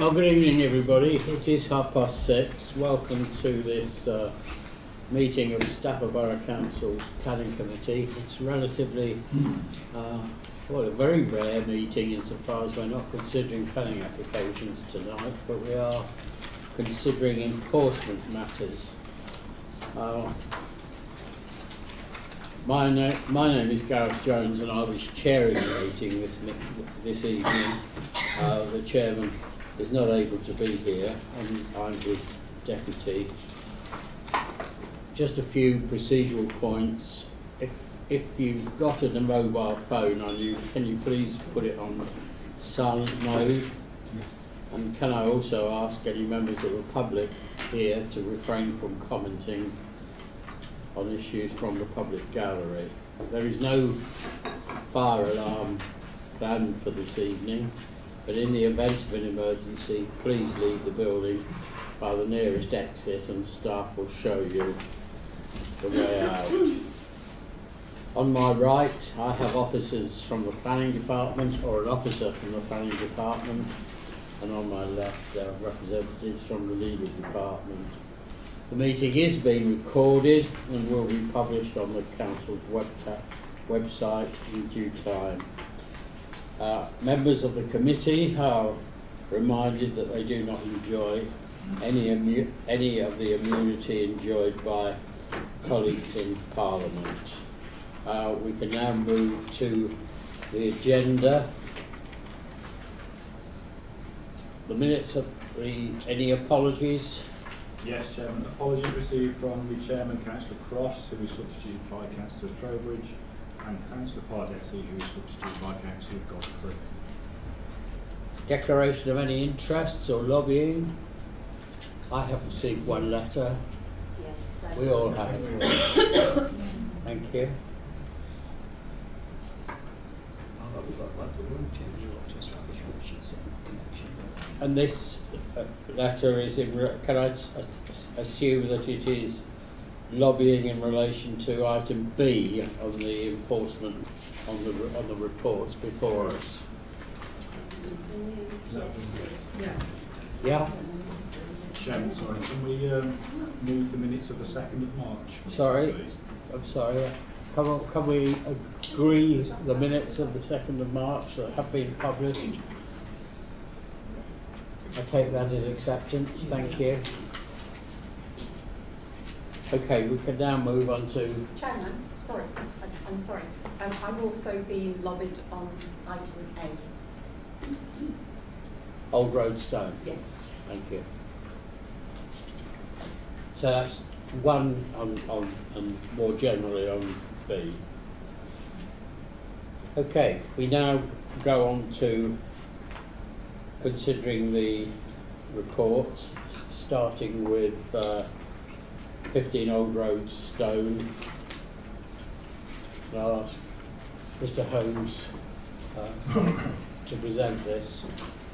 Well, good evening, everybody. It is 6:30. Welcome to this meeting of Stafford Borough Council's Planning Committee. It's relatively, a very rare meeting insofar as we're not considering planning applications tonight, but we are considering enforcement matters. My name is Gareth Jones, and I was chairing the meeting this evening. The chairman is not able to be here, and I'm his deputy. Just a few procedural points. If you've got a mobile phone on you, can you please put it on silent mode? Yes. And can I also ask any members of the public here to refrain from commenting on issues from the public gallery. There is no fire alarm planned for this evening, but in the event of an emergency, please leave the building by the nearest exit and staff will show you the way out. On my right, I have officers from the planning department, or an officer from the planning department, and on my left there are representatives from the legal department. The meeting is being recorded and will be published on the Council's website in due time. Members of the committee are reminded that they do not enjoy any of the immunity enjoyed by colleagues in Parliament. We can now move to the agenda. The minutes of any apologies? Yes, Chairman. Apologies received from the Chairman, Councillor Cross, who is substituted by Councillor Trowbridge, and Councillor Pardesi, who is substituted by Councillor Godfrey. Declaration of any interests or lobbying? I have received one letter. Yes, we all have. Thank you. And this letter is can I assume that it is lobbying in relation to item B on the enforcement on the reports before us? Yeah. Chairman, sorry, can we move the minutes of the 2nd of March? Sorry, please? I'm sorry. Can we agree the minutes of the 2nd of March that have been published? I take that as acceptance. Thank you. Okay, we can now move on to... Chairman, sorry, I'm sorry. I've also been lobbied on item A. Old Road Stone? Yes. Thank you. So that's one on and more generally on B. Okay, we now go on to considering the reports, starting with 15 Old Road Stone. I'll ask Mr. Holmes to present this.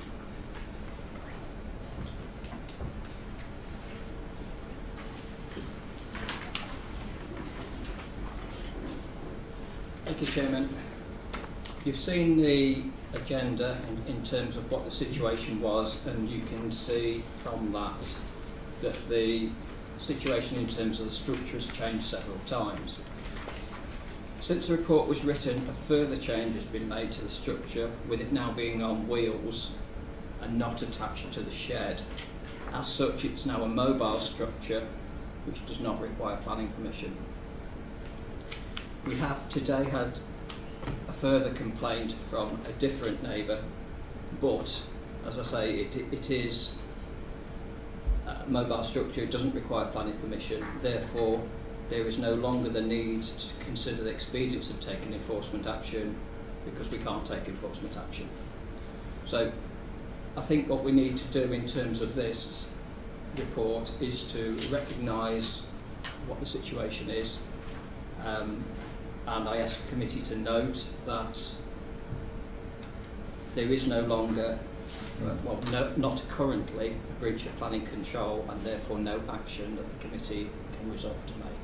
Thank you, Chairman. You've seen the agenda in terms of what the situation was, and you can see from that the situation in terms of the structure has changed several times. Since the report was written, a further change has been made to the structure, with it now being on wheels and not attached to the shed. As such, it's now a mobile structure which does not require planning permission. We have today had a further complaint from a different neighbour, but as I say, it is a mobile structure. It doesn't require planning permission, therefore there is no longer the need to consider the expedience of taking enforcement action, because we can't take enforcement action. So I think what we need to do in terms of this report is to recognise what the situation is, and I ask the committee to note that there is no longer, not currently, a breach of planning control, and therefore no action that the committee can resolve to make.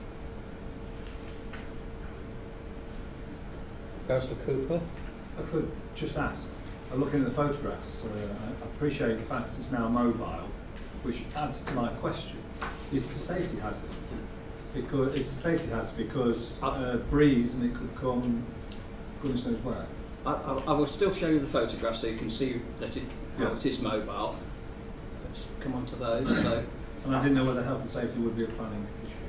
Councillor Cooper? I could just ask, looking at the photographs, I appreciate the fact it's now mobile, which adds to my question. Is it a safety hazard? Because it's a safety hazard because breeze and it could come goodness knows where. I will still show you the photographs so you can see that it is mobile. Let's come on to those. So, and I didn't know whether health and safety would be a planning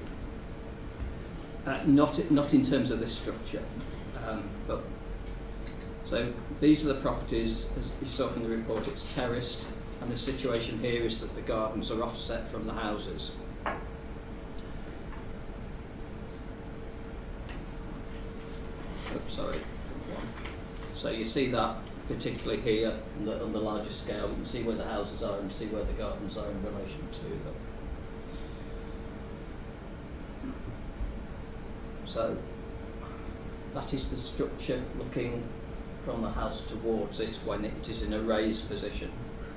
issue. Not in terms of this structure, but so these are the properties, as you saw from the report. It's terraced, and the situation here is that the gardens are offset from the houses. Oops, sorry. So you see that particularly here on the larger scale. You can see where the houses are and see where the gardens are in relation to them. So that is the structure looking from the house towards it when it is in a raised position.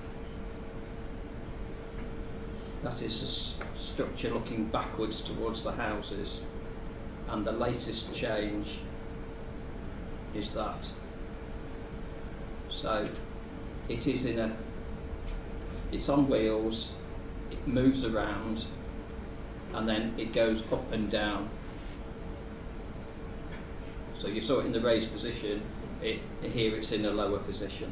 That is a structure looking backwards towards the houses, and the latest change is that. So it is it's on wheels, it moves around, and then it goes up and down. So you saw it in the raised position, here it's in a lower position.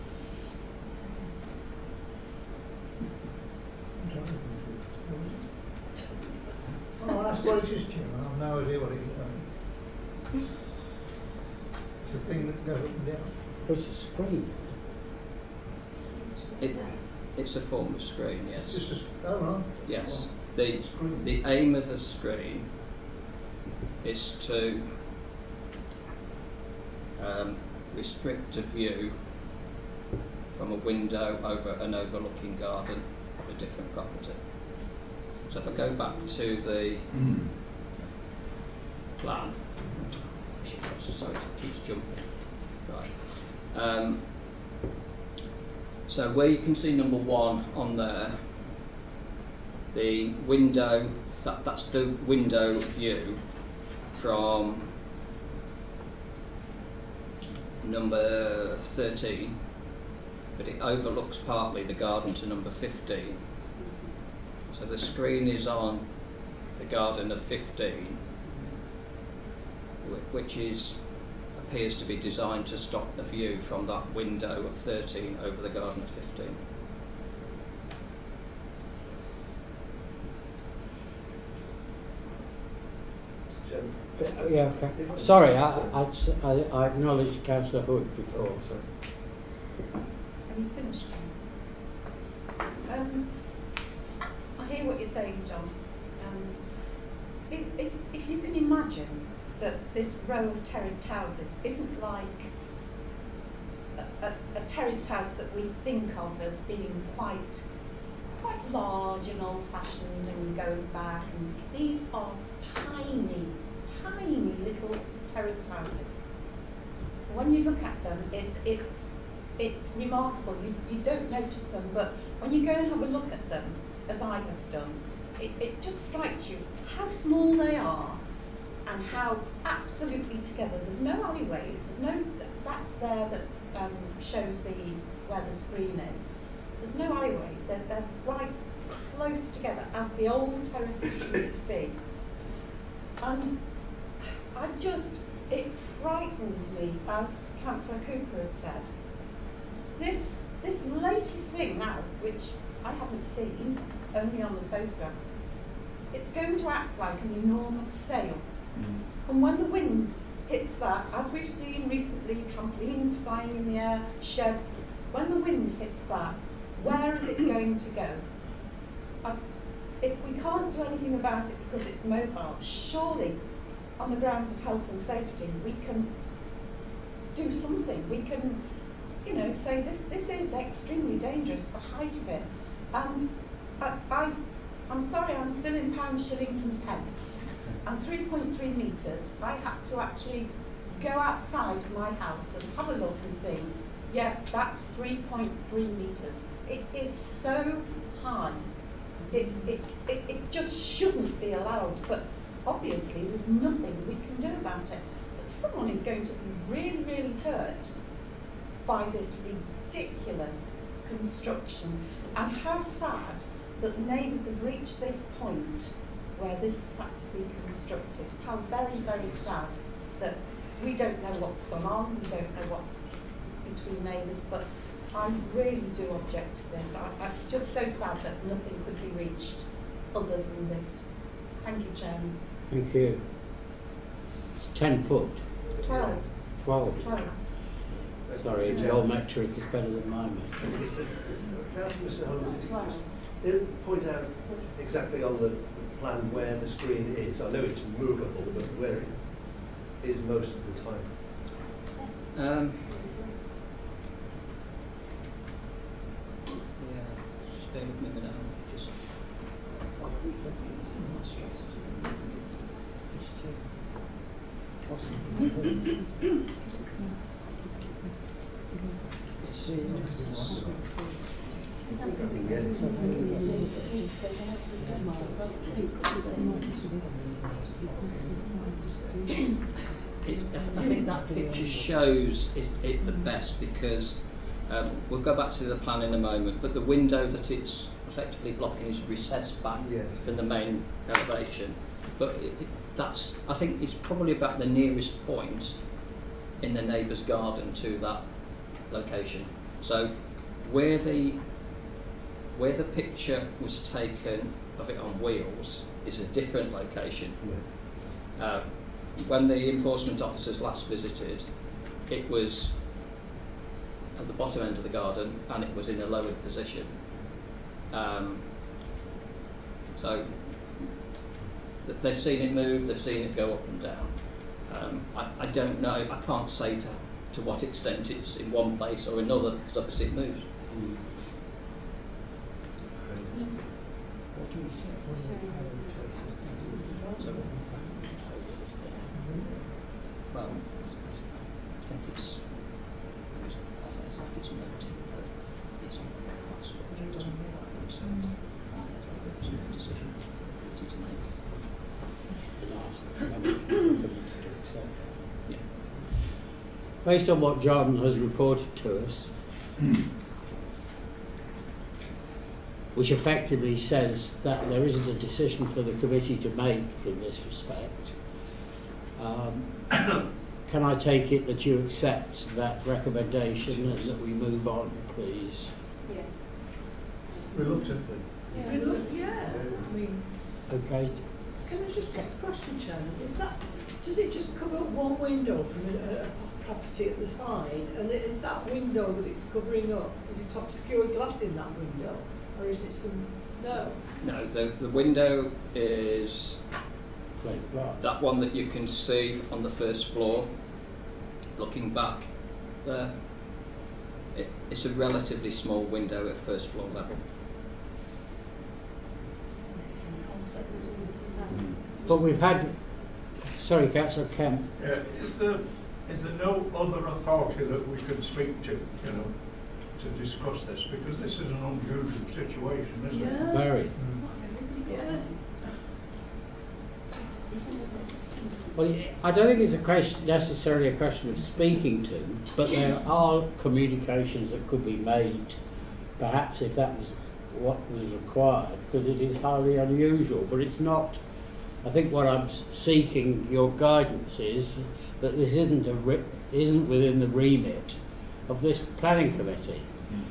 Oh, that's what it is, Chairman. I have no idea what it is. It's a thing that goes up and down. It's a screen. It's a form of screen, yes. It's just oh right. Yes. The aim of the screen is to restrict a view from a window over an overlooking garden of a different property. So if I go back to the plan, sorry, it keeps jumping. Right. So where you can see number 1 on there, the window, that's the window view from number 13, but it overlooks partly the garden to number 15. So the screen is on the garden of 15, which appears to be designed to stop the view from that window of 13 over the garden of 15. Yeah, okay. Sorry, I acknowledged Councillor Hood before. So. Have you finished? I hear what you're saying, John. If you can imagine that this row of terraced houses isn't like a terraced house that we think of as being quite large and old-fashioned and going back, and these are tiny little terraced houses. When you look at them, it's remarkable. You don't notice them, but when you go and have a look at them, as I have done, it just strikes you how small they are and how absolutely together. There's no alleyways. There's no that there that shows where the screen is. There's no alleyways. They're right close together as the old terraces used to be. And it frightens me, as Councillor Cooper has said. This latest thing now, which I haven't seen, only on the photograph, it's going to act like an enormous sail. And when the wind hits that, as we've seen recently, trampolines flying in the air, sheds, when the wind hits that, where is it going to go? If we can't do anything about it because it's mobile, surely on the grounds of health and safety we can do something. We can, say this is extremely dangerous, the height of it. And I'm sorry, I'm still in pounds, shillings and pence. And 3.3 metres, I had to actually go outside my house and have a look and think, yeah, that's 3.3 metres. It is so high. It just shouldn't be allowed, but obviously there's nothing we can do about it. But someone is going to be really, really hurt by this ridiculous construction, and how sad that the neighbours have reached this point where this has had to be constructed. How very, very sad that we don't know what's gone on, we don't know what between neighbours, but I really do object to this. It's just so sad that nothing could be reached other than this. Thank you, Chairman. Thank you. It's 10 foot. 12. 12. 12. Sorry, your metric is better than my metric. Can I ask Mr. Holmes, point out exactly on the plan where the screen is? I know it's movable, but where it is most of the time. Yeah, just bear with me a minute. Just I think that picture shows it the best because we'll go back to the plan in a moment, but the window that it's effectively blocking is recessed back from the main elevation. But that's, I think, it's probably about the nearest point in the neighbour's garden to that location. So where the picture was taken of it on wheels is a different location. When the enforcement officers last visited, it was at the bottom end of the garden and it was in a lowered position. So they've seen it move, they've seen it go up and down. I don't know, I can't say to what extent it's in one place or another because obviously it moves. Well, I think it's noted that it's on the right structure, it doesn't look like it's a decision to make. Yeah. Based on what John has reported to us, which effectively says that there isn't a decision for the committee to make in this respect, can I take it that you accept that recommendation and that we move on, please? Yes. Reluctantly. Yeah. I mean, Okay. can I just ask a question, Chairman? Does it just cover one window from a property at the side, and is that window that it's covering up? Is it obscured glass in that window, or is it some? No. No, the window is that one that you can see on the first floor, looking back there. It's a relatively small window at first floor level. But we've had, sorry, Councillor Kemp. Is there no other authority that we could speak to, to discuss this? Because this is an unusual situation, isn't it? Very. Yeah. Well, I don't think it's a question, necessarily a question of speaking to, but there are communications that could be made, perhaps if that was what was required, because it is highly unusual, but it's not. I think what I'm seeking your guidance is that this isn't within the remit of this planning committee.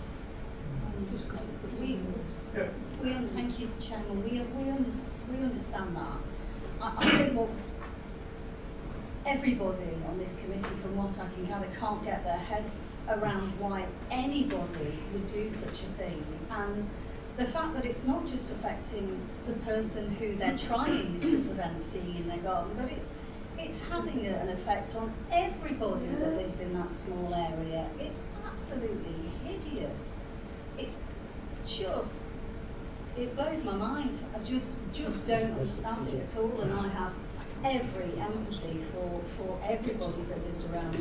Thank you, Chairman. We understand that. I think what everybody on this committee, from what I can gather, can't get their heads around why anybody would do such a thing, and the fact that it's not just affecting the person who they're trying to prevent seeing in their garden, but it's having an effect on everybody that lives in that small area. It's absolutely hideous. It's just, it blows my mind. I just don't understand it at all, and I have every empathy for everybody that lives around.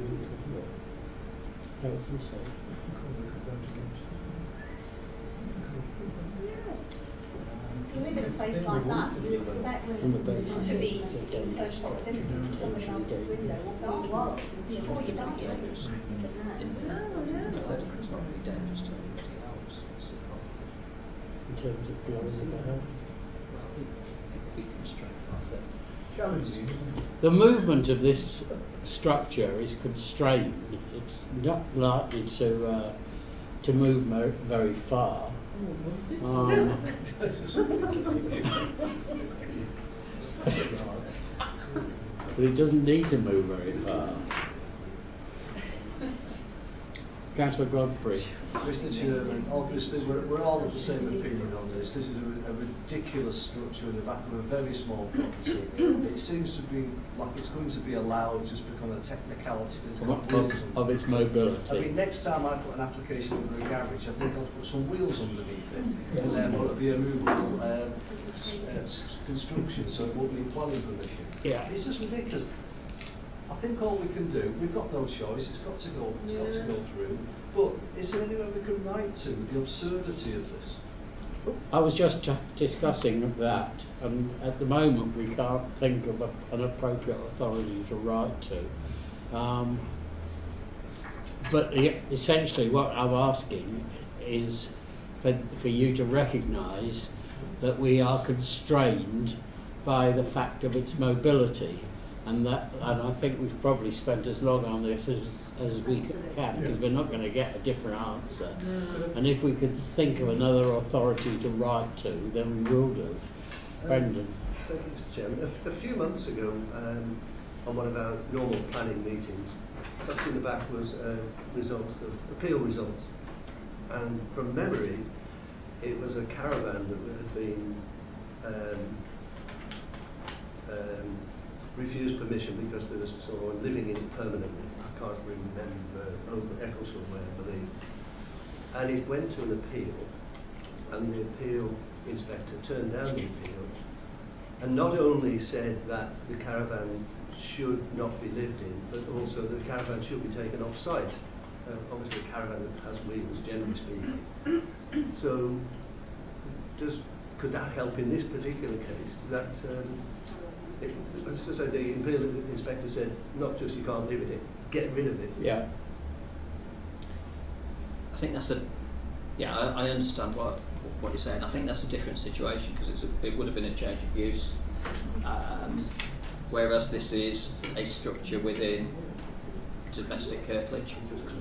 That was insane. If you live in a place like that, you expect to be in close proximity to somebody else's window or garden before you die. It's not really dangerous to anybody else. In terms of blowing about. Well, it would be constrained like that. Challenging, isn't it? The movement of this structure is constrained. It's not likely to move very far. But it doesn't need to move very far. Councillor Godfrey. Mr. Chairman, obviously we're all of the same opinion on this. This is a ridiculous structure in the back of a very small property. It seems to be like it's going to be allowed just because of technicality. Of its mobility. I mean, next time I put an application in for a garage, I think I'll put some wheels underneath it, and then it'll be a movable construction, so it won't need planning permission. Yeah. It's just ridiculous. I think all we can do, we've got no choice, it's got to go through, but is there anywhere we can write to with the absurdity of this? I was just discussing that, and at the moment we can't think of an appropriate authority to write to. But essentially what I'm asking is for you to recognise that we are constrained by the fact of its mobility. And I think we've probably spent as long on this as we can, because we're not going to get a different answer. And if we could think of another authority to write to, then we will do. Brendan. Thank you, Mr. Chairman. A few months ago, on one of our normal planning meetings, tucked in the back was appeal results. And from memory, it was a caravan that had been refused permission because there was someone living in it permanently. I can't remember, over Eccleston way, I believe. And it went to an appeal, and the appeal inspector turned down the appeal, and not only said that the caravan should not be lived in, but also the caravan should be taken off site. Obviously a caravan that has wheels, generally speaking. So, could that help in this particular case? That as I say, the appeal inspector said, not just you can't live in it, get rid of it. Yeah. I think that's I understand what you're saying. I think that's a different situation because it would have been a change of use, whereas this is a structure within domestic curtilage.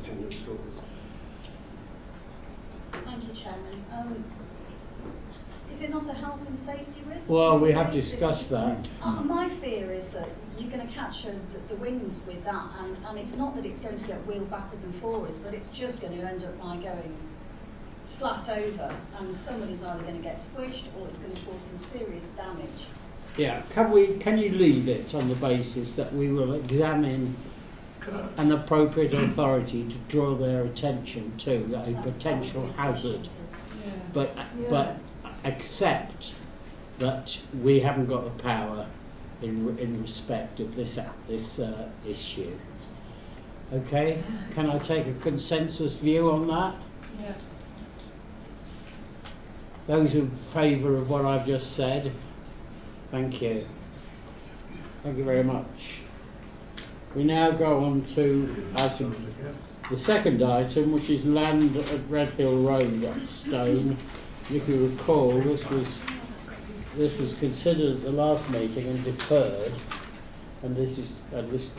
Thank you, Chairman. Is it not a health and safety risk? Well, we have discussed that. My fear is that you're going to catch the wind with that, and it's not that it's going to get wheeled backwards and forwards, but it's just going to end up by going flat over, and somebody's either going to get squished or it's going to cause some serious damage. Yeah, can you leave it on the basis that we will examine an appropriate authority to draw their attention to a potential hazard, but accept that we haven't got the power in respect of this issue. Okay, can I take a consensus view on that? Yeah. Those in favour of what I've just said? Thank you. Thank you very much. We now go on to the second item, which is land at Redhill Road at Stone. If you recall, this was considered at the last meeting and deferred, and this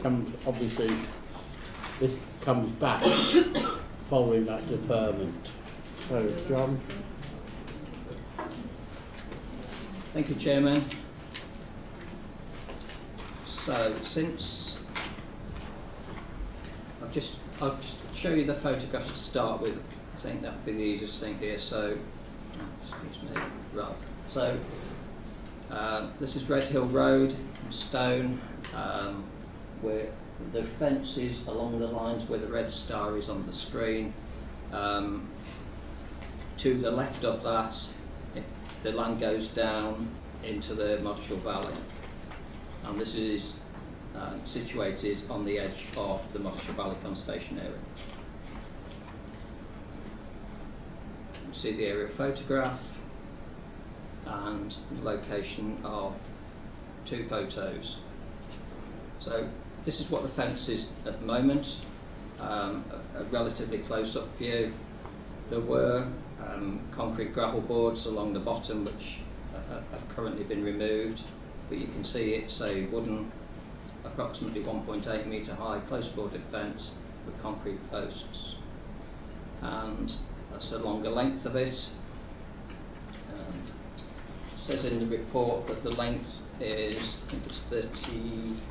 comes back following that deferment. So, John. Thank you, Chairman. So, since I'll just show you the photographs to start with. I think that would be the easiest thing here. So, excuse me, right. So, this is Redhill Road, Stone, where the fence is along the lines where the red star is on the screen. To the left of that, the land goes down into the Modshall Valley, and this is situated on the edge of the Modshall Valley Conservation Area. You can see the aerial photograph. and location of 2 photos. So this is what the fence is at the moment, a relatively close-up view. There were concrete gravel boards along the bottom which have currently been removed, but you can see it's a wooden, approximately 1.8 metre high close boarded fence with concrete posts, and that's the longer length of it. It says in the report that the length is, I think it's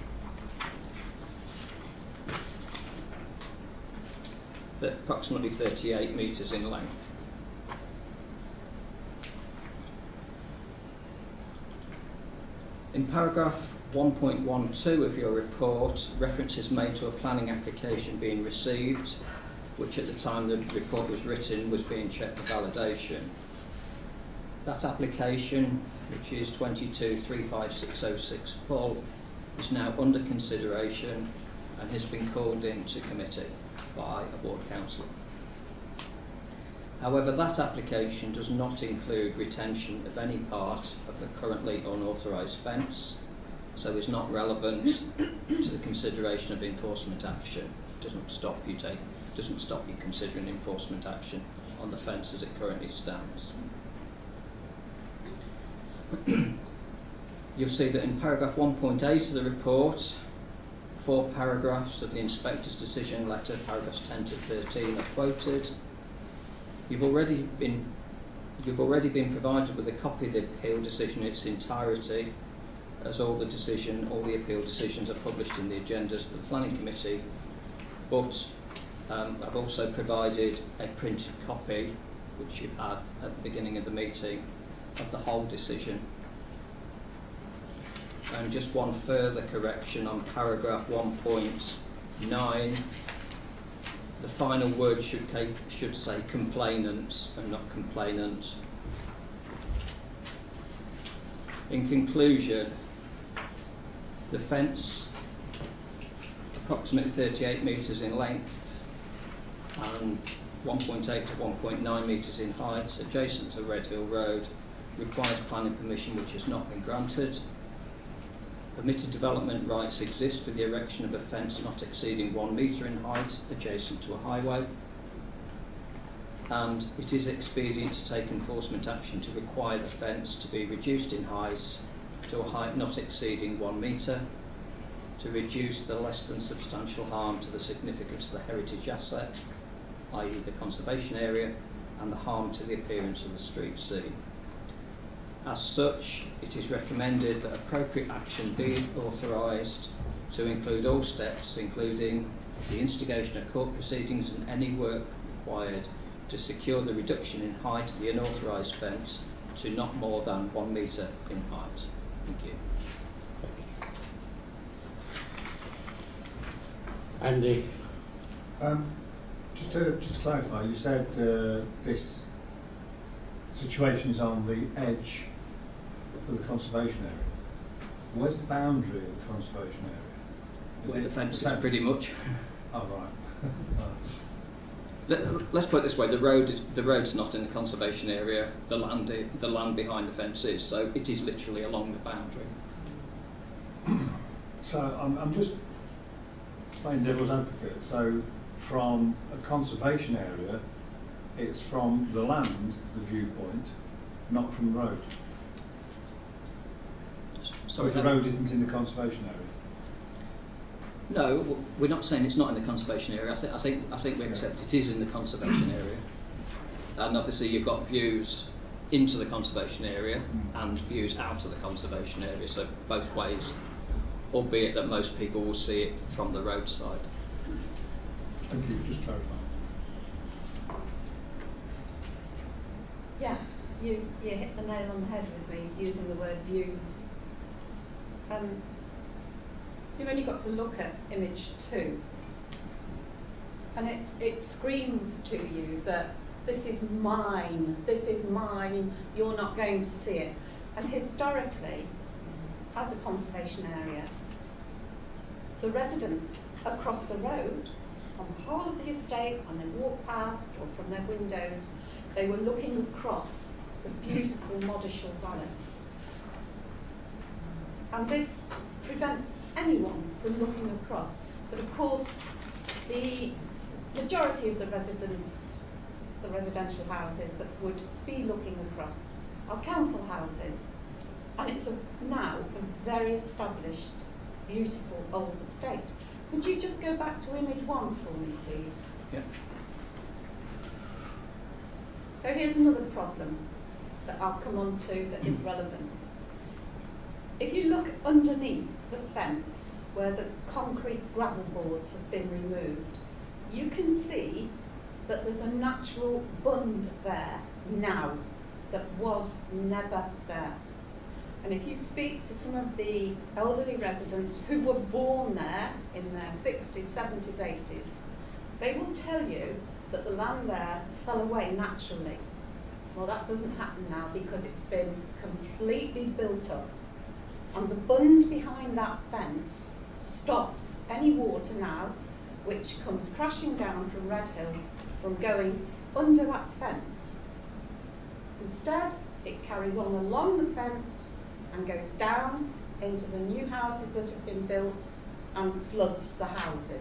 approximately 38 metres in length. In paragraph 1.12 of your report, reference is made to a planning application being received, which at the time the report was written was being checked for validation. That application, which is 22-35606 full, is now under consideration and has been called into committee by a ward councillor. However, that application does not include retention of any part of the currently unauthorised fence, so is not relevant to the consideration of enforcement action. It doesn't stop you considering enforcement action on the fence as it currently stands. You'll see that in paragraph 1.8 of the report, 4 paragraphs of the inspector's decision letter, paragraphs 10 to 13, are quoted. You've already been provided with a copy of the appeal decision in its entirety, as all the appeal decisions are published in the agendas of the planning committee. But I've also provided a printed copy, which you had at the beginning of the meeting, of the whole decision. And just one further correction on paragraph 1.9. The final word should say complainants and not complainant. In conclusion, the fence, approximately 38 metres in length and 1.8 to 1.9 metres in height, adjacent to Redhill Road, requires planning permission which has not been granted. Permitted development rights exist for the erection of a fence not exceeding 1 metre in height adjacent to a highway, and it is expedient to take enforcement action to require the fence to be reduced in height to a height not exceeding 1 metre, to reduce the less than substantial harm to the significance of the heritage asset, i.e. the conservation area, and the harm to the appearance of the street scene. As such, it is recommended that appropriate action be authorised to include all steps, including the instigation of court proceedings and any work required to secure the reduction in height of the unauthorised fence to not more than 1 metre in height. Thank you. Andy? Just to clarify, you said this situation is on the edge of the conservation area. Where's the boundary of the conservation area? Where the fence is, pretty much. Oh, right. Let's put it this way: the road's not in the conservation area. The land behind the fence is, so it is literally along the boundary. So I'm just playing devil's advocate. So from a conservation area, it's from the land, the viewpoint, not from the road. Sorry, the road isn't in the conservation area. No, we're not saying it's not in the conservation area. I think we accept it is in the conservation area, and obviously you've got views into the conservation area and views out of the conservation area, so both ways, albeit that most people will see it from the roadside. Thank you. Just clarifying. Yeah, you hit the nail on the head with me using the word views. You've only got to look at image 2 and it screams to you that this is mine, you're not going to see it. And historically, as a conservation area, the residents across the road, on the whole of the estate, when they walk past or from their windows, they were looking across the beautiful Modishall Valley. And this prevents anyone from looking across. But of course, the majority of the residential houses that would be looking across are council houses. And it's now a very established, beautiful old estate. Could you just go back to image 1 for me, please? Yeah. So here's another problem that I'll come on to that is relevant. If you look underneath the fence where the concrete gravel boards have been removed, you can see that there's a natural bund there now that was never there. And if you speak to some of the elderly residents who were born there in their 60s, 70s, 80s, they will tell you that the land there fell away naturally. Well, that doesn't happen now because it's been completely built up. And the bund behind that fence stops any water now, which comes crashing down from Redhill, from going under that fence. Instead, it carries on along the fence and goes down into the new houses that have been built and floods the houses.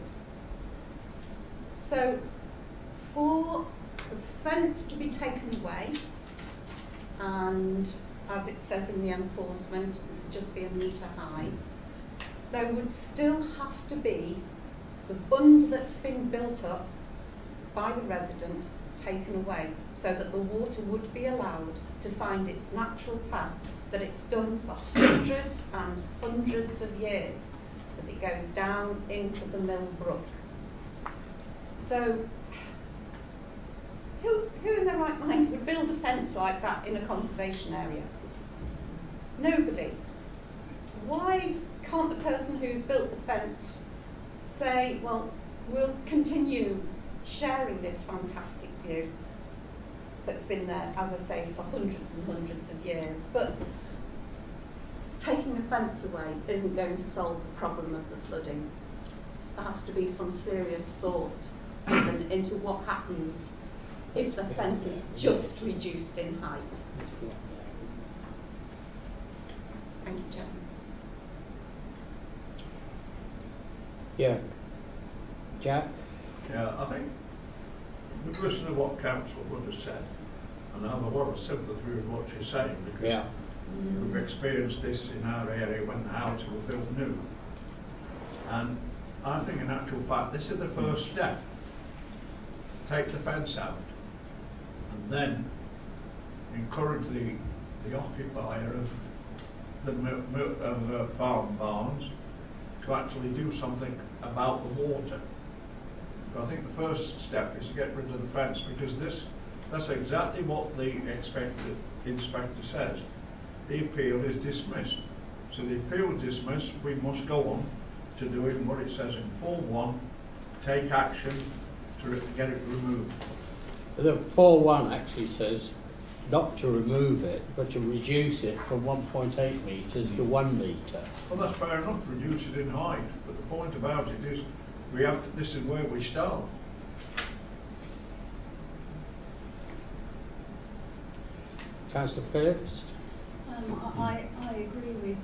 So, for the fence to be taken away, and as it says in the enforcement, to just be a metre high, there would still have to be the bund that's been built up by the resident taken away, so that the water would be allowed to find its natural path that it's done for hundreds and hundreds of years as it goes down into the Mill Brook. So, who in their right mind would build a fence like that in a conservation area? Nobody. Why can't the person who's built the fence say, well, we'll continue sharing this fantastic view that's been there, as I say, for hundreds and hundreds of years? But taking the fence away isn't going to solve the problem of the flooding. There has to be some serious thought given into what happens if the fence is just reduced in height. Thank you, Chairman. Yeah. Jack? Yeah, I think we've listened to what Councillor Wood has said, and I have a lot of sympathy with what she's saying, because we've experienced this in our area when the houses were built new. And I think in actual fact this is the first step. Take the fence out and then encourage the occupier of the farm barns to actually do something about the water. But I think the first step is to get rid of the fence, because that's exactly what the inspector says. The appeal is dismissed. So the appeal is dismissed, we must go on to doing what it says in 4.1, take action to get it removed. The 4.1 actually says not to remove it, but to reduce it from 1.8 metres to 1 metre. Well, that's fair enough, reduce it in height, but the point about it is this is where we start. Councillor Phillips? I agree with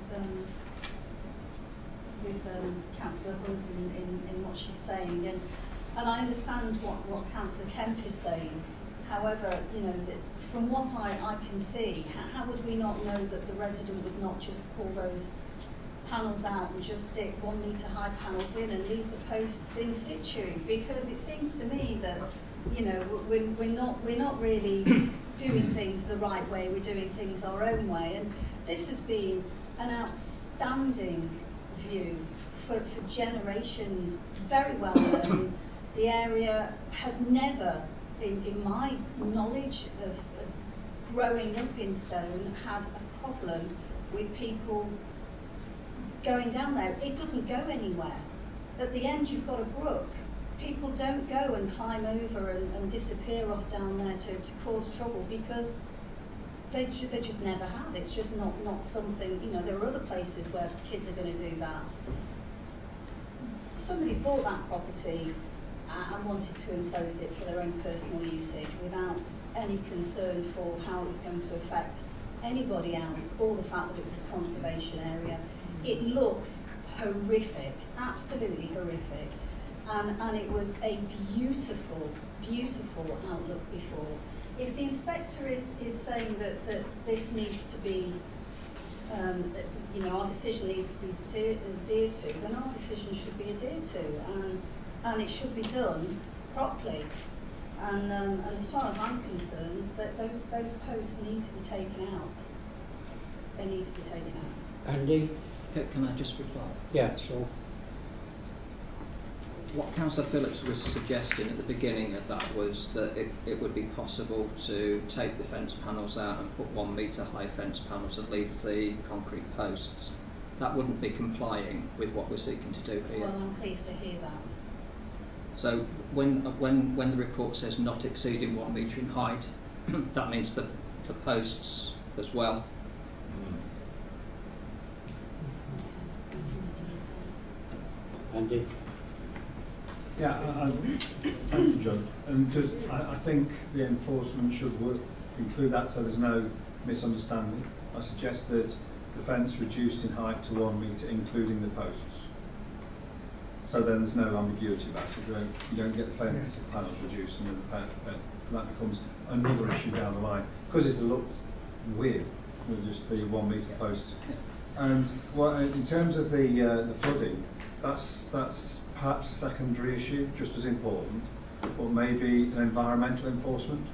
Councillor Hood in what she's saying, and I understand what Councillor Kemp is saying. However, from what I can see, how would we not know that the resident would not just pull those panels out and just stick 1 metre high panels in and leave the posts in situ? Because it seems to me that we're not really doing things the right way. We're doing things our own way, and this has been an outstanding view for generations. Very well known. The area has never, in my knowledge of growing up in Stone, had a problem with people going down there. It doesn't go anywhere. At the end you've got a brook. People don't go and climb over and disappear off down there to cause trouble, because they just never have. It's just not something, there are other places where kids are going to do that. Somebody's bought that property and wanted to enclose it for their own personal usage without any concern for how it was going to affect anybody else, or the fact that it was a conservation area. It looks horrific, absolutely horrific, and it was a beautiful, beautiful outlook before. If the inspector is saying that this needs to be, our decision needs to be adhered to, then our decision should be adhered to, and it should be done properly. And as far as I'm concerned, that those posts need to be taken out. They need to be taken out. Andy? Can I just reply? Yeah, sure. What Councillor Phillips was suggesting at the beginning of that was that it would be possible to take the fence panels out and put 1 metre high fence panels and leave the concrete posts. That wouldn't be complying with what we're seeking to do here. Well, I'm pleased to hear that. So when the report says not exceeding 1 metre in height, that means that the posts as well. Andy? Yeah, thank you, John. And just, I think the enforcement should include that, so there's no misunderstanding. I suggest that the fence reduced in height to 1 metre, including the posts. So then there's no ambiguity about it. You don't get the fence panels reduced and then that becomes another issue down the line, because it looks weird with just the 1 metre posts. And in terms of the flooding, that's perhaps a secondary issue, just as important, but maybe an environmental enforcement,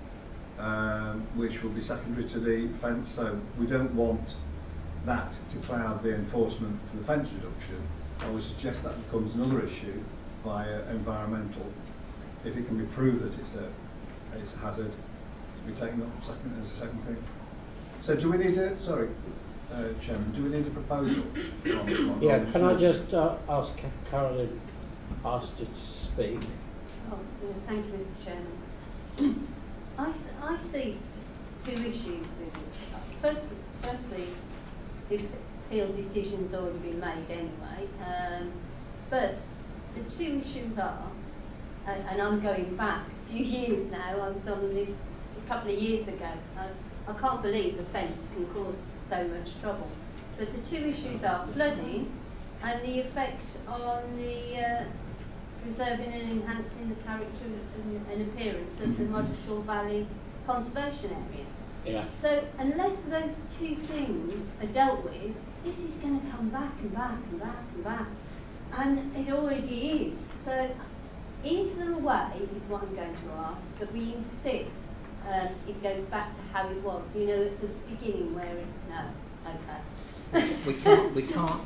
which will be secondary to the fence. So we don't want that to cloud the enforcement for the fence reduction. I would suggest that becomes another issue via environmental, if it can be proved that it's a hazard, to be taken up as a second thing. So do we need Chairman, do we need a proposal? Can I just ask Carolyn asked you to speak? Oh, well, thank you, Mr. Chairman. I see two issues in it. Firstly, the appeal decision's already been made anyway, but the two issues are, and I'm going back a few years now, I was on this a couple of years ago. I can't believe the fence can cause so much trouble. But the two issues are flooding and the effect on the preserving and enhancing the character and appearance of the Moddershall Valley Conservation Area. Yeah. So unless those two things are dealt with, this is going to come back and back and back and back. And it already is. So is there a way, is what I'm going to ask, that we insist it goes back to how it was, at the beginning where it... No. Okay. we can't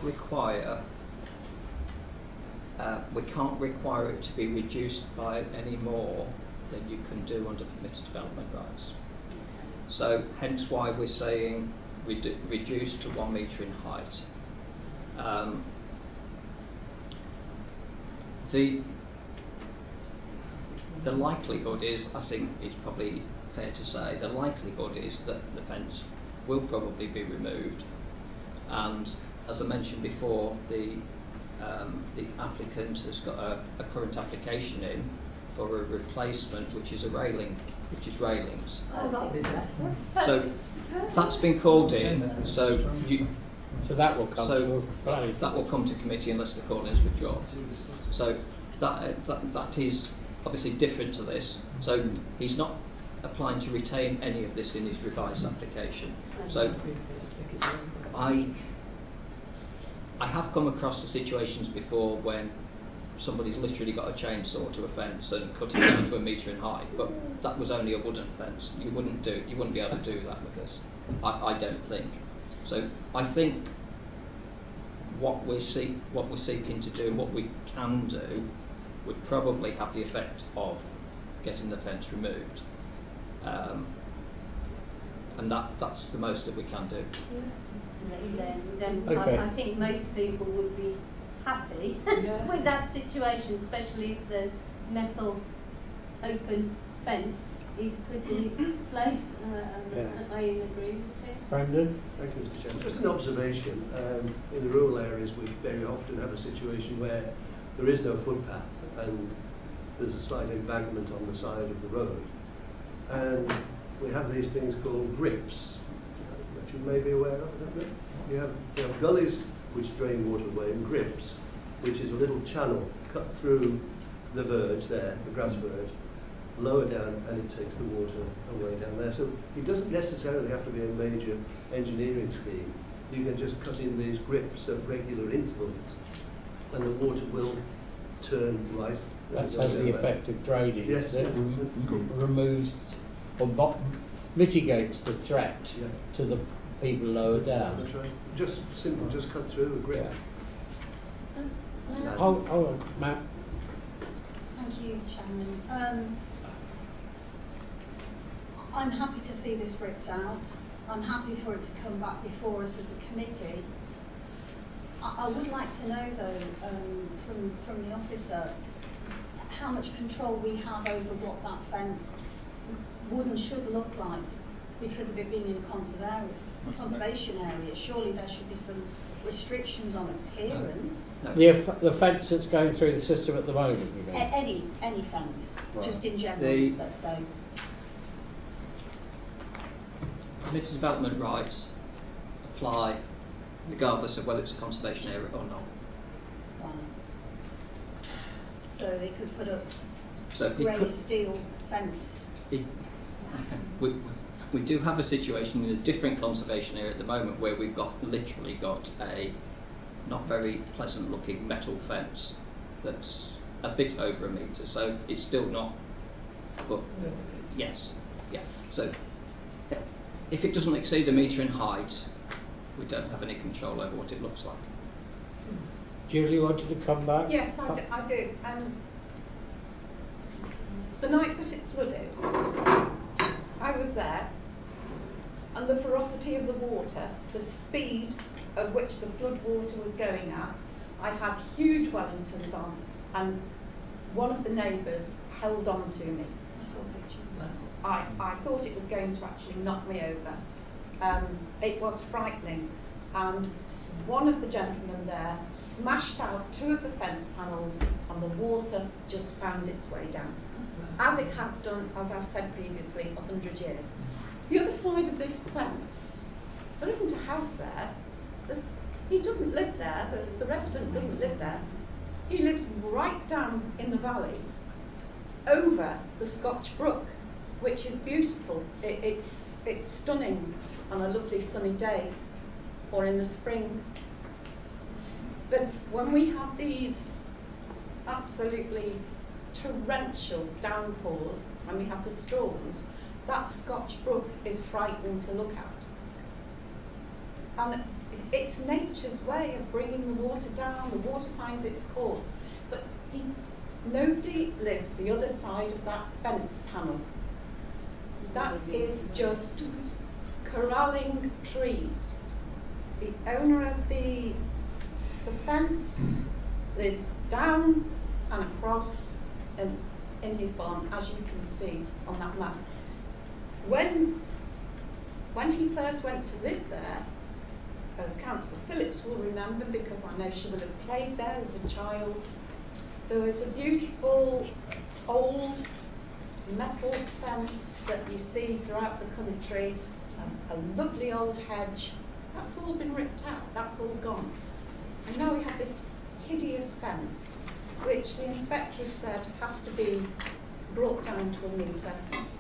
require it to be reduced by any more than you can do under permitted development rights. So hence why we're saying reduced to 1 metre in height. The likelihood is, I think it's probably fair to say, the likelihood is that the fence will probably be removed, and as I mentioned before, the applicant has got a current application in for a replacement, which is railings. Oh, that'll be better. So that's been called in. So that will come. That will come to committee unless the call is withdrawn. So that is obviously different to this. So he's not applying to retain any of this in his revised application. So I have come across the situations before when somebody's literally got a chainsaw to a fence and cut it down to 1 metre in height, but that was only a wooden fence. You wouldn't be able to do that with this. I don't think. So I think what we're seeking to do, what we can do, would probably have the effect of getting the fence removed, and that's the most that we can do. Then okay. I think most people would be happy with that situation, especially if the metal open fence is put in its place. I agree with it. Brandon? Thank you, Mr. Chairman. Just an observation. In the rural areas, we very often have a situation where there is no footpath, and there's a slight embankment on the side of the road. And we have these things called grips, that you may be aware of, don't you? You have gullies which drain water away, and grips, which is a little channel cut through the verge there, the grass verge, lower down, and it takes the water away down there. So it doesn't necessarily have to be a major engineering scheme. You can just cut in these grips at regular intervals, and the water will turn right. That has the effect of draining. Yes. It removes or mitigates the threat to the people lower down. That's right. Just simple, just cut through a grip. Yeah. Hold on, Matt. Thank you, Chairman. I'm happy to see this ripped out. I'm happy for it to come back before us as a committee. I would like to know, though, from the officer, how much control we have over what that fence would and should look like because of it being in a conservation area. Surely there should be some restrictions on appearance. No. The fence that's going through the system at the moment, you mean? Any fence, Right. just in general, let's say. Community development rights apply regardless of whether it's a conservation area or not. Right. So they could put up So grey steel fence. We do have a situation in a different conservation area at the moment where we've literally got a not very pleasant looking metal fence that's a bit over a metre, so it's still not, but yes, yeah. So if it doesn't exceed a metre in height, we don't have any control over what it looks like. Julie wanted to come back? Yes, I do. The night that it flooded, I was there, and the ferocity of the water, the speed at which the flood water was going at, I had huge Wellingtons on, and one of the neighbours held on to me. I saw pictures there. I thought it was going to actually knock me over. It was frightening, and one of the gentlemen there smashed out 2 of the fence panels, and the water just found its way down, as it has done, as I've said previously, 100 years. The other side of this fence, there isn't a house there. He doesn't live there, the resident doesn't live there. He lives right down in the valley, over the Scotch Brook, which is beautiful. It's stunning on a lovely sunny day or in the spring. But when we have these absolutely torrential downpours, when we have the storms, that Scotch Brook is frightening to look at. And it's nature's way of bringing the water down. The water finds its course. But nobody lives the other side of that fence panel. That is just corralling trees. The owner of the fence lives down and across and in his barn, as you can see on that map. When he first went to live there, as Councillor Phillips will remember, because I know she would have played there as a child, there was a beautiful old metal fence that you see throughout the country, a lovely old hedge. That's all been ripped out, that's all gone. And now we have this hideous fence, which the inspector has said has to be brought down to a metre.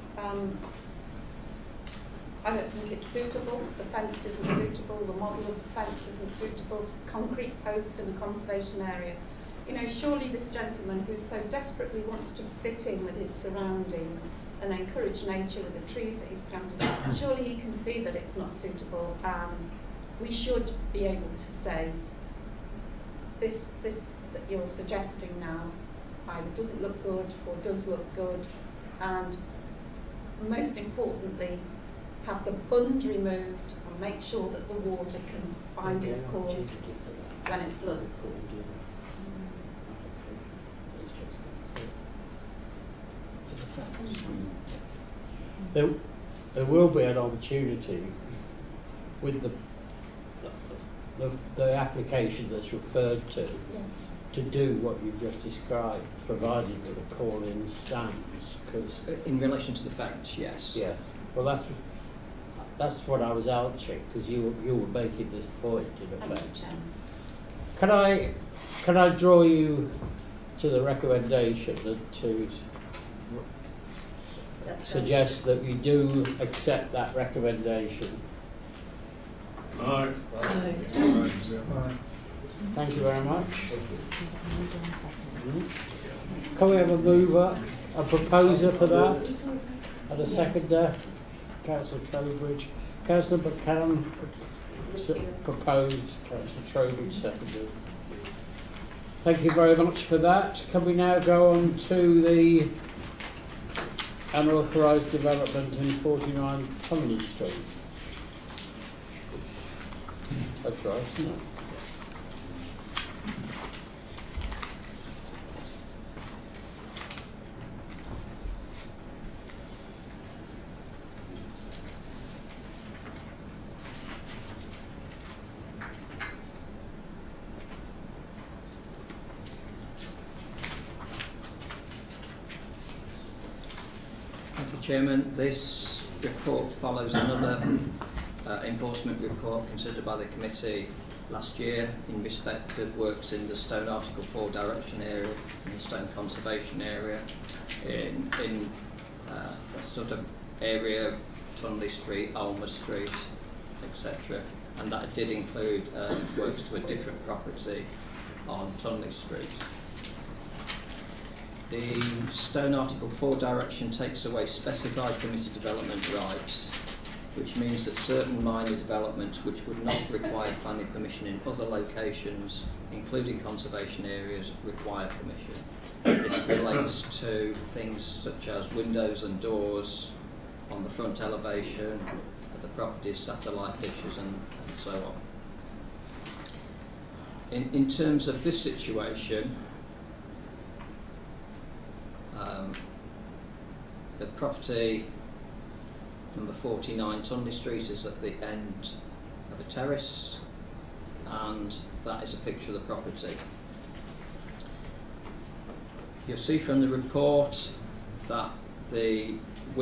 I don't think it's suitable. The fence isn't suitable. The model of the fence isn't suitable. Concrete posts in a conservation area. You know, surely this gentleman who so desperately wants to fit in with his surroundings and encourage nature with the trees that he's planted, surely he can see that it's not suitable, and we should be able to say this that you're suggesting now either doesn't look good or does look good, and most importantly, have the bund removed and make sure that the water can find its course when it floods. There will be an opportunity with the application that's referred to to do what you've just described, provided that the call-in stands? Because In relation to the fence, yes. yeah, well that's what I was answering, because you were making this point in Thank you, effect. Chairman. Can I draw you to the recommendation that to suggest that we do accept that recommendation? Aye. Thank you very much. Can we have a mover, a proposer for that, and a seconder? Councillor Trowbridge. Councillor Buchanan proposed, Councillor Trowbridge seconded. Thank you very much for that. Can we now go on to the unauthorised development in 49 Tonley Street? That's right, isn't it? Thank you, Chairman. This report follows another enforcement report considered by the committee last year in respect of works in the Stone Article 4 direction area and the Stone Conservation area in the sort of area of Tonley Street, Alma Street, etc. And that did include works to a different property on Tonley Street. The Stone Article 4 direction takes away specified permitted development rights, which means that certain minor developments which would not require planning permission in other locations, including conservation areas, require permission. This relates to things such as windows and doors on the front elevation of the properties, satellite dishes and so on. In terms of this situation, the property number 49 Tonley Street is at the end of a terrace, and that is a picture of the property. You'll see from the report that the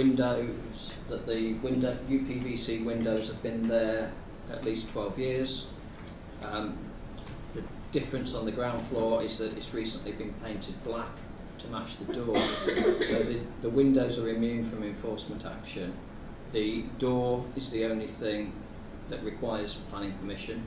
UPVC windows have been there at least 12 years. The difference on the ground floor is that it's recently been painted black to match the door. So the windows are immune from enforcement action. The door is the only thing that requires planning permission.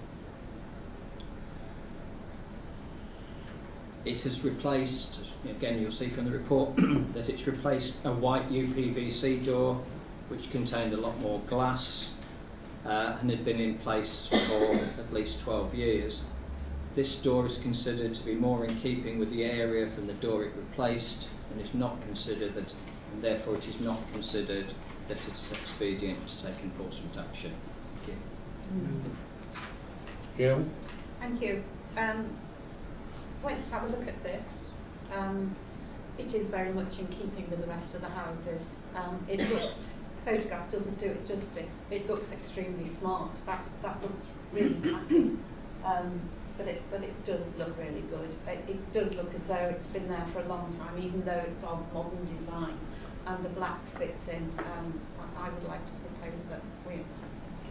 It has replaced, again you'll see from the report, that it's replaced a white UPVC door which contained a lot more glass and had been in place for at least 12 years. This door is considered to be more in keeping with the area than the door it replaced, and is not considered that, and therefore it is not considered that it's expedient to take enforcement action. Thank you. Jill? Thank you. Went to have a look at this. It is very much in keeping with the rest of the houses. The photograph doesn't do it justice. It looks extremely smart. That looks really tatty. But it does look really good. It does look as though it's been there for a long time, even though it's of modern design, and the black fits in. I would like to propose that we accept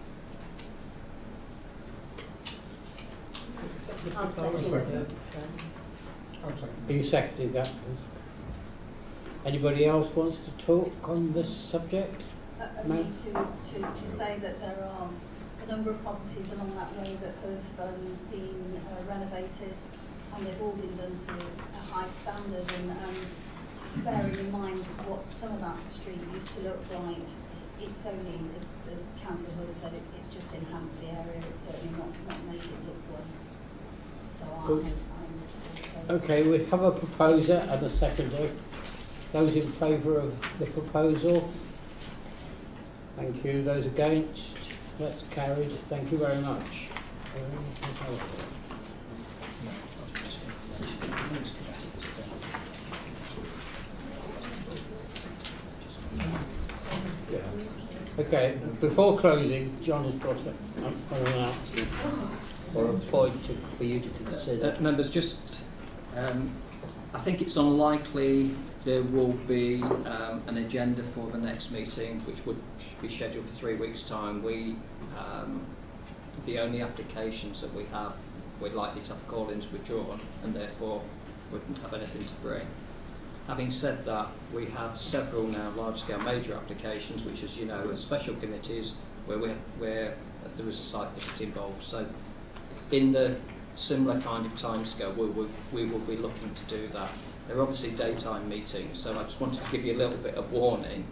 Are you seconding that? Anybody else wants to talk on this subject? I need to say that there are a number of properties along that road that have been renovated, and they've all been done to a high standard, and bearing in mind what some of that street used to look like, it's only, as Councillor Hood has said, it's just enhanced the area. It's certainly not made it look worse. So Okay, we have a proposer and a seconder. Those in favour of the proposal? Thank you. Those against? That's carried. Thank you very much. Okay, before closing, John has got an announcement or a point for you to consider. Members, just I think it's unlikely there will be an agenda for the next meeting, which would be scheduled for 3 weeks' time. The only applications that we have, we're likely to have call-ins withdrawn, and therefore wouldn't have anything to bring. Having said that, we have several now large-scale major applications, which, as you know, are special committees where there is a site visit involved. So, in the similar kind of timescale, we will be looking to do that. They're obviously daytime meetings, so I just wanted to give you a little bit of warning.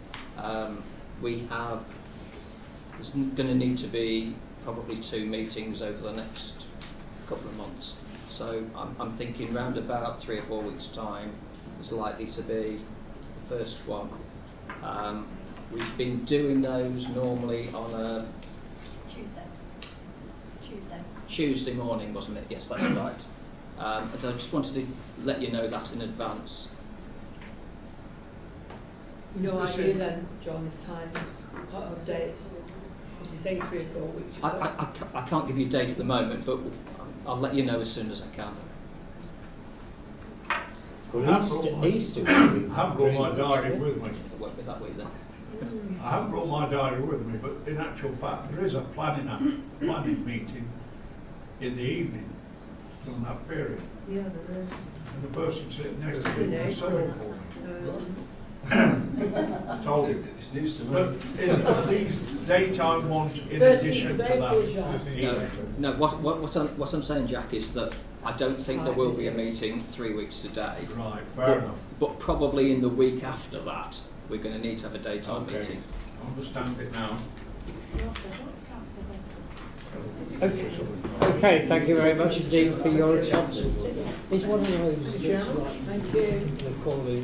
There's going to need to be probably 2 meetings over the next couple of months. So I'm thinking round about 3 or 4 weeks' time is likely to be the first one. We've been doing those normally on a Tuesday morning, wasn't it? Yes, that's right. And I just wanted to let you know that in advance. No idea then, John, of times, of dates? Did you say 3 or 4 weeks? I can't give you a date at the moment, but I'll let you know as soon as I can. Well, Easter I haven't brought my diary with me. It won't be that way then. I haven't brought my diary with me, but in actual fact, there is a planning meeting in the evening during that period. Yeah, there is. And the person sitting next to me was serving for me. Told him. It's news to But me. are these daytime ones in 13th addition of to April, John. that? No, what I'm saying, Jack, is that I don't think there will be a meeting 3 weeks today. Right, fair enough. But probably in the week after that, we're going to need to have a daytime Okay, meeting. I understand it now. Okay, thank you very much indeed for your attention. It's one of those. Thank you. Recording.